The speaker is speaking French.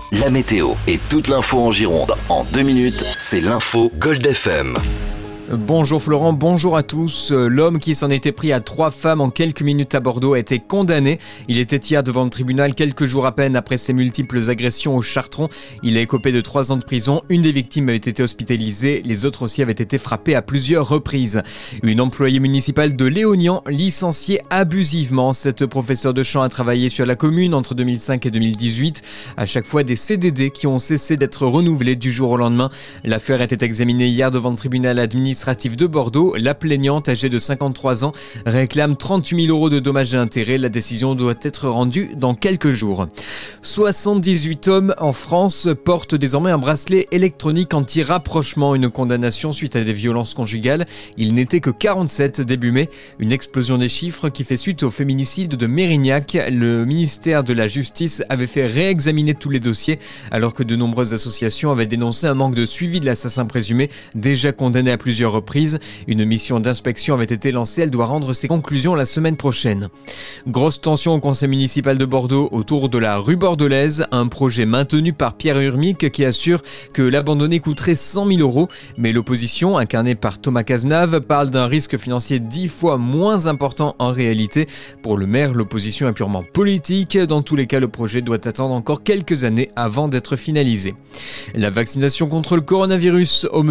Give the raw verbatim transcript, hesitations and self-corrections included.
La météo et toute l'info en Gironde en deux minutes, c'est l'info Gold F M. Bonjour Florent, bonjour à tous. L'homme qui s'en était pris à trois femmes en quelques minutes à Bordeaux a été condamné. Il était hier devant le tribunal quelques jours à peine après ses multiples agressions au Chartron. Il a écopé de trois ans de prison. Une des victimes avait été hospitalisée. Les autres aussi avaient été frappées à plusieurs reprises. Une employée municipale de Léognan licenciée abusivement. Cette professeure de chant a travaillé sur la commune entre deux mille cinq et deux mille dix-huit. À chaque fois des C D D qui ont cessé d'être renouvelés du jour au lendemain. L'affaire était examinée hier devant le tribunal administratif administratif de Bordeaux. La plaignante, âgée de cinquante-trois ans, réclame trente-huit mille euros de dommages et intérêts. La décision doit être rendue dans quelques jours. soixante-dix-huit hommes en France portent désormais un bracelet électronique anti-rapprochement. Une condamnation suite à des violences conjugales. Il n'était que quarante-sept début mai. Une explosion des chiffres qui fait suite au féminicide de Mérignac. Le ministère de la Justice avait fait réexaminer tous les dossiers alors que de nombreuses associations avaient dénoncé un manque de suivi de l'assassin présumé, déjà condamné à plusieurs reprises. Une mission d'inspection avait été lancée, elle doit rendre ses conclusions la semaine prochaine. Grosse tension au conseil municipal de Bordeaux autour de la rue bordelaise, un projet maintenu par Pierre Urmic qui assure que l'abandonner coûterait cent mille euros, mais l'opposition, incarnée par Thomas Cazenave, parle d'un risque financier dix fois moins important en réalité. Pour le maire, l'opposition est purement politique. Dans tous les cas, le projet doit attendre encore quelques années avant d'être finalisé. La vaccination contre le coronavirus au